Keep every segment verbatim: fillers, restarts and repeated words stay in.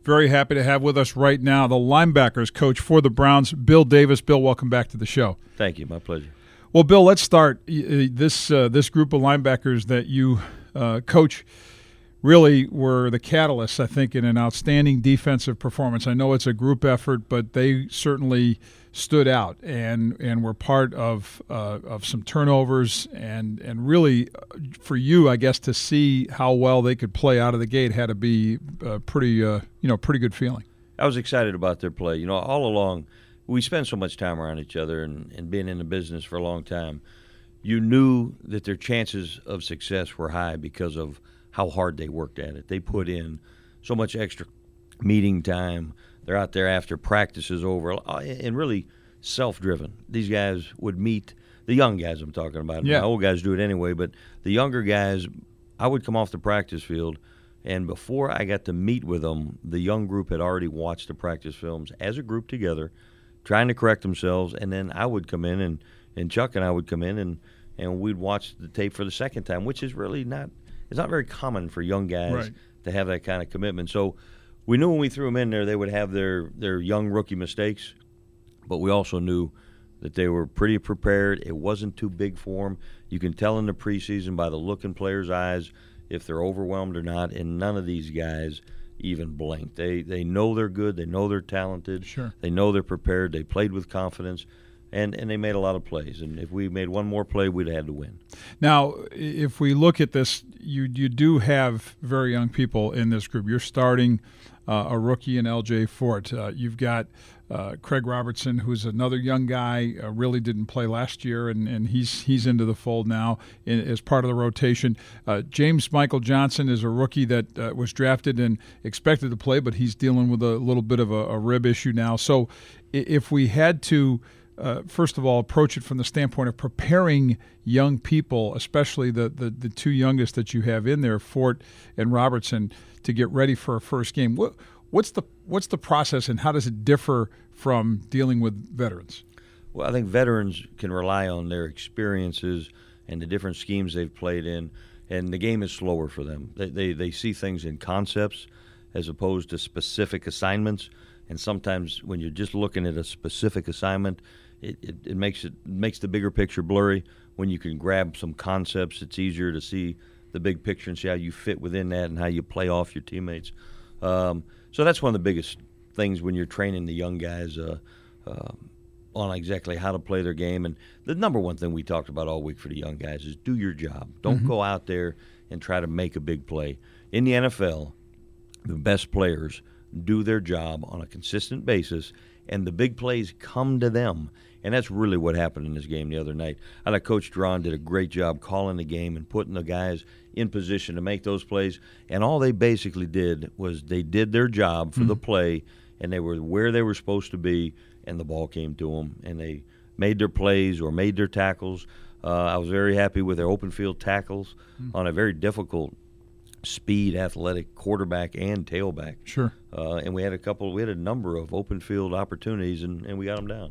Very happy to have with us right now the linebackers coach for the Browns, Bill Davis. Bill, welcome back to the show. Thank you. My pleasure. Well, Bill, let's start. This uh, this group of linebackers that you uh, coach really were the catalysts, I think, in an outstanding defensive performance. I know it's a group effort, but they certainly stood out and and were part of uh, of some turnovers and and really for you, I guess, to see how well they could play out of the gate had to be a pretty uh, you know pretty good feeling. I was excited about their play. You know, all along we spend so much time around each other and, and being in the business for a long time. You knew that their chances of success were high because of how hard they worked at it. They put in so much extra meeting time. They're out there after practice is over, and really self-driven. These guys would meet the young guys I'm talking about. Yeah. The old guys do it anyway, but the younger guys, I would come off the practice field, and before I got to meet with them, the young group had already watched the practice films as a group together, trying to correct themselves, and then I would come in, and, and Chuck and I would come in, and, and we'd watch the tape for the second time, which is really not – it's not very common for young guys right. to have that kind of commitment. So we knew when we threw them in there they would have their, their young rookie mistakes, but we also knew that they were pretty prepared. It wasn't too big for them. You can tell in the preseason by the look in players' eyes if they're overwhelmed or not, and none of these guys even blinked. They they know they're good. They know they're talented. Sure. They know they're prepared. They played with confidence. And, and they made a lot of plays. And if we made one more play, we'd have had to win. Now, if we look at this, you you do have very young people in this group. You're starting uh, a rookie in L J Fort. Uh, you've got uh, Craig Robertson, who's another young guy, uh, really didn't play last year, and, and he's he's into the fold now in, as part of the rotation. Uh, James Michael Johnson is a rookie that uh, was drafted and expected to play, but he's dealing with a little bit of a, a rib issue now. So if we had to – Uh, first of all, approach it from the standpoint of preparing young people, especially the, the, the two youngest that you have in there, Fort and Robertson, to get ready for a first game. What, what's the what's the process, and how does it differ from dealing with veterans? Well, I think veterans can rely on their experiences and the different schemes they've played in, and the game is slower for them. They they, they see things in concepts as opposed to specific assignments, and sometimes when you're just looking at a specific assignment, It, it, it makes it makes the bigger picture blurry. When you can grab some concepts, it's easier to see the big picture and see how you fit within that and how you play off your teammates. Um, so that's one of the biggest things when you're training the young guys uh, uh, on exactly how to play their game. And the number one thing we talked about all week for the young guys is do your job. Don't mm-hmm. go out there and try to make a big play. In the N F L, the best players do their job on a consistent basis, and the big plays come to them. And that's really what happened in this game the other night. I thought Coach Duran did a great job calling the game and putting the guys in position to make those plays. And all they basically did was they did their job for mm-hmm. the play, and they were where they were supposed to be, and the ball came to them. And they made their plays or made their tackles. Uh, I was very happy with their open field tackles mm-hmm. on a very difficult speed, athletic quarterback and tailback. Sure. Uh, and we had a couple, we had a number of open field opportunities, and, and we got them down.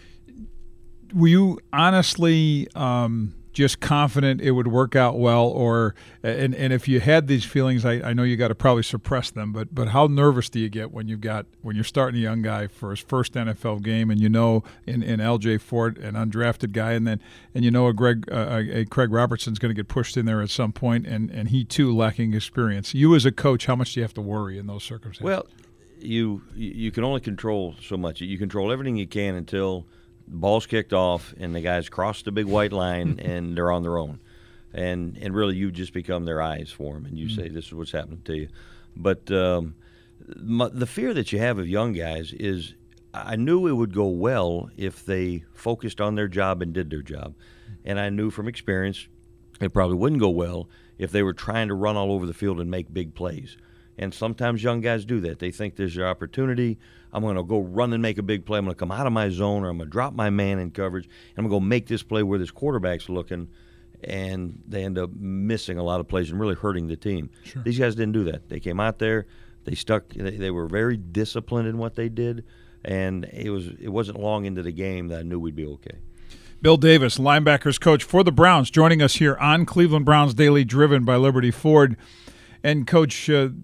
Were you honestly um, just confident it would work out well, or and, and if you had these feelings, I, I know you got to probably suppress them, but but how nervous do you get when you've got when you're starting a young guy for his first N F L game, and you know in, in L J Fort, an undrafted guy, and then and you know a Greg uh, a Craig Robertson's going to get pushed in there at some point, and and he too lacking experience. You as a coach, how much do you have to worry in those circumstances? Well, you you can only control so much. You control everything you can until the ball's kicked off and the guys cross the big white line and they're on their own. And and really you just become their eyes for them, and you mm-hmm. say this is what's happening to you. But um, my, the fear that you have of young guys is I knew it would go well if they focused on their job and did their job. And I knew from experience it probably wouldn't go well if they were trying to run all over the field and make big plays. And sometimes young guys do that. They think there's an opportunity. I'm going to go run and make a big play. I'm going to come out of my zone, or I'm going to drop my man in coverage, and I'm going to go make this play where this quarterback's looking, and they end up missing a lot of plays and really hurting the team. Sure. These guys didn't do that. They came out there. They stuck. They, they were very disciplined in what they did, and it was it wasn't long into the game that I knew we'd be okay. Bill Davis, linebackers coach for the Browns, joining us here on Cleveland Browns Daily, driven by Liberty Ford. And, Coach, uh,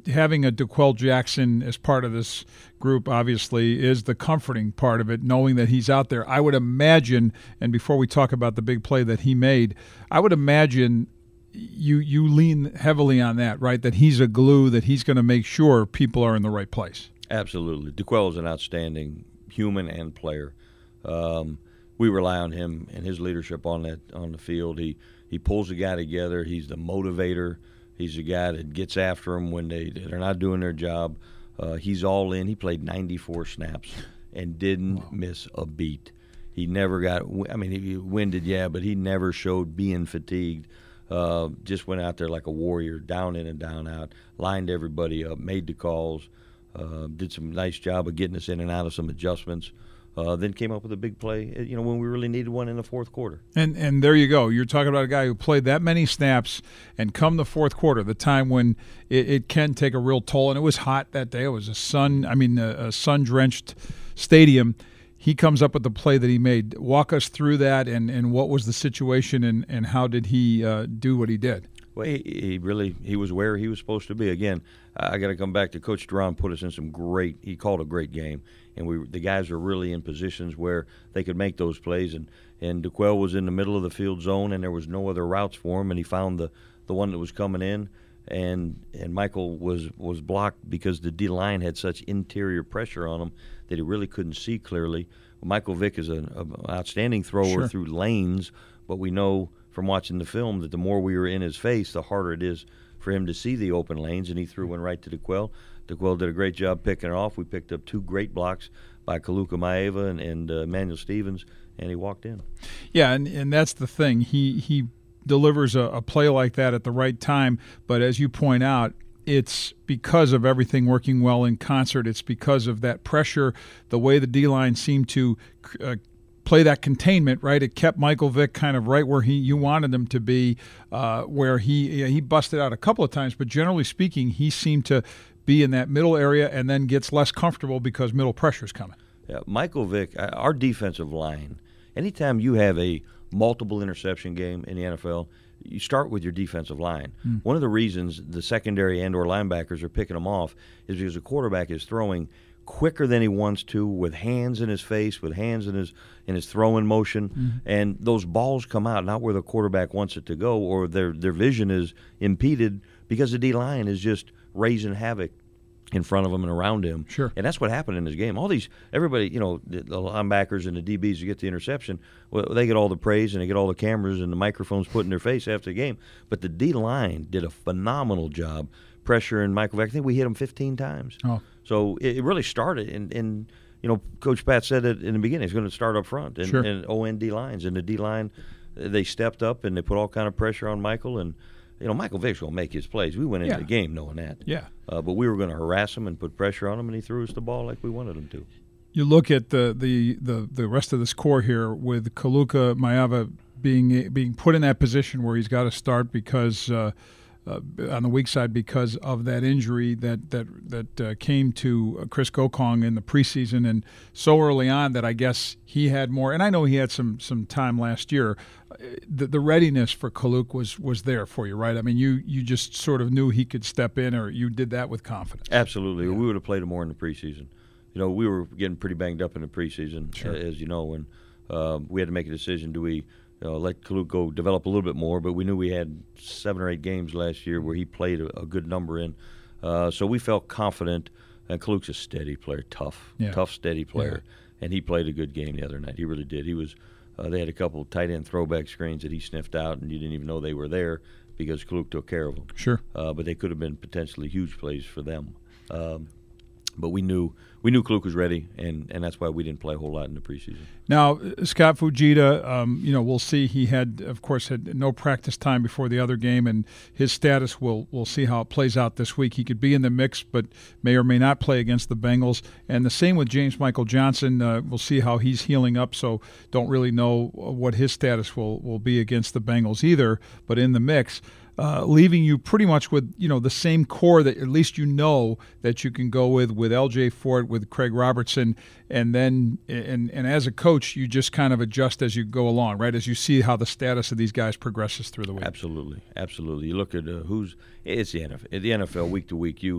having a DeQuell Jackson as part of this group obviously is the comforting part of it, knowing that he's out there. I would imagine, and before we talk about the big play that he made, I would imagine you you lean heavily on that, right? That he's a glue, that he's going to make sure people are in the right place. Absolutely. DeQuell is an outstanding human and player. Um, we rely on him and his leadership on that on the field. He he pulls the guy together. He's the motivator. He's the guy that gets after them when they, they're not doing their job. Uh, he's all in. He played ninety-four snaps and didn't wow. miss a beat. He never got – I mean, he winded, yeah, but he never showed being fatigued. Uh, just went out there like a warrior, down in and down out, lined everybody up, made the calls, uh, did some nice job of getting us in and out of some adjustments. Uh, then came up with a big play, you know, when we really needed one in the fourth quarter. And and there you go. You're talking about a guy who played that many snaps, and come the fourth quarter, the time when it, it can take a real toll, and it was hot that day. It was a sun, I mean, a, a sun-drenched stadium. He comes up with the play that he made. Walk us through that, and, and what was the situation, and, and how did he uh, do what he did? Well, he, he really he was where he was supposed to be. Again, I got to come back to Coach Duran. Put us in some great. He called a great game, and we the guys were really in positions where they could make those plays. And and DeQuell was in the middle of the field zone, and there was no other routes for him. And he found the, the one that was coming in, and and Michael was was blocked because the D line had such interior pressure on him that he really couldn't see clearly. Well, Michael Vick is an, an outstanding thrower sure. through lanes, but we know from watching the film that the more we were in his face, the harder it is for him to see the open lanes, and he threw one right to DeQuell. DeQuell did a great job picking it off. We picked up two great blocks by Kaluka Maeva and, and uh, Emmanuel Stevens, and he walked in. Yeah, and, and that's the thing. He he delivers a, a play like that at the right time, but as you point out, it's because of everything working well in concert. It's because of that pressure, the way the D-line seemed to uh, play that containment, right? It kept Michael Vick kind of right where he you wanted him to be, uh, where he he busted out a couple of times, but generally speaking, he seemed to be in that middle area and then gets less comfortable because middle pressure is coming. Yeah, Michael Vick, our defensive line, anytime you have a multiple interception game in the N F L, you start with your defensive line. Mm. One of the reasons the secondary and or linebackers are picking them off is because the quarterback is throwing quicker than he wants to, with hands in his face, with hands in his in his throwing motion, mm-hmm. and those balls come out not where the quarterback wants it to go, or their their vision is impeded because the D-line is just raising havoc in front of him and around him. Sure. And that's what happened in this game. All these, everybody, you know, the, the linebackers and the D Bs who get the interception, well, they get all the praise and they get all the cameras and the microphones put in their face after the game. But the D-line did a phenomenal job pressuring Michael Vick. I think we hit him fifteen times. Oh. So it, it really started, and, and you know, Coach Pat said it in the beginning. It's going to start up front, and, sure. and O N D lines, and the D line, they stepped up and they put all kind of pressure on Michael, and you know, Michael Vick's going to make his plays. We went into yeah. the game knowing that. Yeah. Uh, but we were going to harass him and put pressure on him, and he threw us the ball like we wanted him to. You look at the the, the, the rest of this core here with Kaluka Maeva being being put in that position where he's got to start because uh, uh, on the weak side because of that injury that that that uh, came to Chris Gokong in the preseason, and so early on that I guess he had more. And I know he had some some time last year. The, the readiness for Kaluk was was there for you, right? I mean, you you just sort of knew he could step in, or you did that with confidence. Absolutely. Yeah. We would have played him more in the preseason. You know, we were getting pretty banged up in the preseason, sure. as you know, and uh, we had to make a decision. Do we you know, let Kaluk go develop a little bit more? But we knew we had seven or eight games last year where he played a, a good number in. Uh, so we felt confident. And Kaluk's a steady player, tough, yeah. tough, steady player. Yeah. And he played a good game the other night. He really did. He was. Uh, they had a couple tight end throwback screens that he sniffed out, and you didn't even know they were there because Kaluk took care of them. Sure. Uh, but they could have been potentially huge plays for them. Um, But we knew we knew Kaluk was ready, and, and that's why we didn't play a whole lot in the preseason. Now, Scott Fujita, um, you know, we'll see. He had, of course, had no practice time before the other game, and his status, we'll, we'll see how it plays out this week. He could be in the mix, but may or may not play against the Bengals. And the same with James Michael Johnson. Uh, we'll see how he's healing up, so don't really know what his status will, will be against the Bengals either, but in the mix. Uh, leaving you pretty much with, you know, the same core that at least you know that you can go with, with L J Fort, with Craig Robertson, and then and and as a coach, you just kind of adjust as you go along, right? As you see how the status of these guys progresses through the week. Absolutely, absolutely. You look at uh, who's it's the N F L. The N F L week to week, you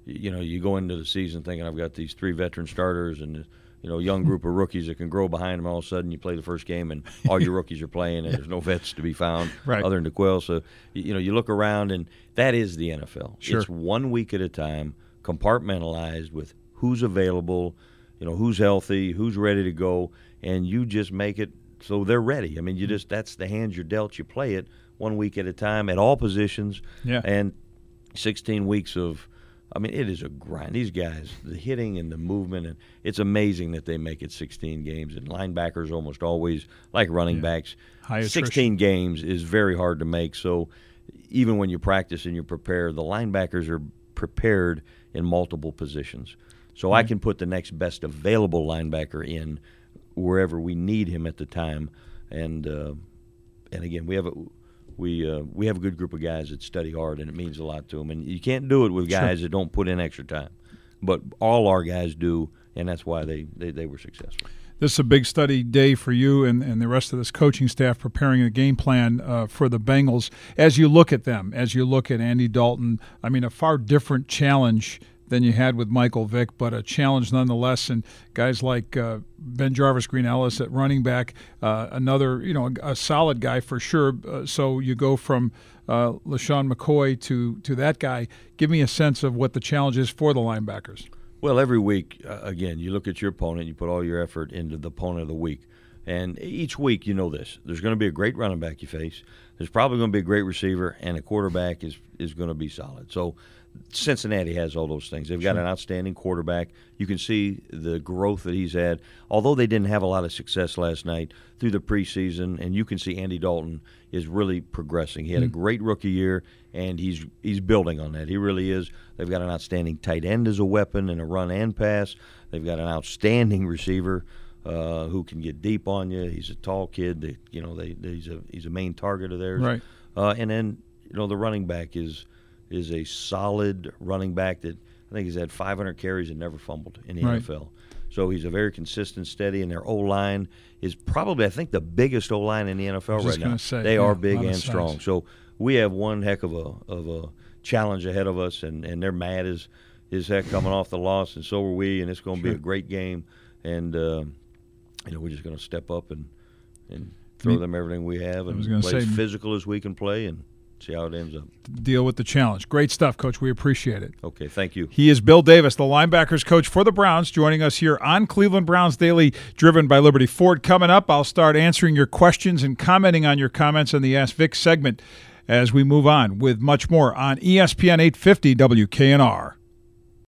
you know, you go into the season thinking I've got these three veteran starters and you know, young group of rookies that can grow behind them. All of a sudden, you play the first game, and all your rookies are playing, and there's no vets to be found right. other than DeQuell. So, you know, you look around, and that is the N F L. Sure. It's one week at a time, compartmentalized with who's available, you know, who's healthy, who's ready to go, and you just make it so they're ready. I mean, you just that's the hand you're dealt. You play it one week at a time at all positions, yeah. and sixteen weeks of. I mean, it is a grind. These guys, the hitting and the movement, and it's amazing that they make it sixteen games. And linebackers almost always, like running yeah. backs, High sixteen attrition. games is very hard to make. So even when you practice and you prepare, the linebackers are prepared in multiple positions. So mm-hmm. I can put the next best available linebacker in wherever we need him at the time. And uh, and again, we have a – We uh, we have a good group of guys that study hard, and it means a lot to them. And you can't do it with guys sure. that don't put in extra time. But all our guys do, and that's why they, they, they were successful. This is a big study day for you and, and the rest of this coaching staff preparing a game plan uh, for the Bengals. As you look at them, as you look at Andy Dalton, I mean, a far different challenge than you had with Michael Vick, but a challenge nonetheless. And guys like uh, Ben Jarvis, Green Ellis at running back, uh, another, you know, a, a solid guy for sure. Uh, so you go from uh, LaShawn McCoy to, to that guy. Give me a sense of what the challenge is for the linebackers. Well, every week, uh, again, you look at your opponent, you put all your effort into the opponent of the week. And each week, you know this. There's going to be a great running back you face. There's probably going to be a great receiver, and a quarterback is, is going to be solid. So Cincinnati has all those things. They've got sure. an outstanding quarterback. You can see the growth that he's had. Although they didn't have a lot of success last night through the preseason, and you can see Andy Dalton is really progressing. He had mm-hmm. a great rookie year, and he's he's building on that. He really is. They've got an outstanding tight end as a weapon in a run and pass. They've got an outstanding receiver uh, who can get deep on you. He's a tall kid. That, you know, they, they, he's a he's a main target of theirs. Right. Uh, and then you know the running back is. is a solid running back that I think he's had five hundred carries and never fumbled in the right. N F L. So he's a very consistent, steady, and their O-line is probably, I think, the biggest O-line in the N F L right now. Say, they yeah, are big and size. strong. So we have one heck of a of a challenge ahead of us, and, and they're mad as, as heck coming off the loss, and so are we, and it's going to sure. be a great game. And, uh, you know, we're just going to step up and, and throw Me, them everything we have and play play say, as physical as we can play and see how it ends up. Deal with the challenge. Great stuff, Coach. We appreciate it. Okay, thank you. He is Bill Davis, the linebackers coach for the Browns, joining us here on Cleveland Browns Daily, driven by Liberty Ford. Coming up, I'll start answering your questions and commenting on your comments in the Ask Vic segment as we move on with much more on E S P N eight fifty W K N R.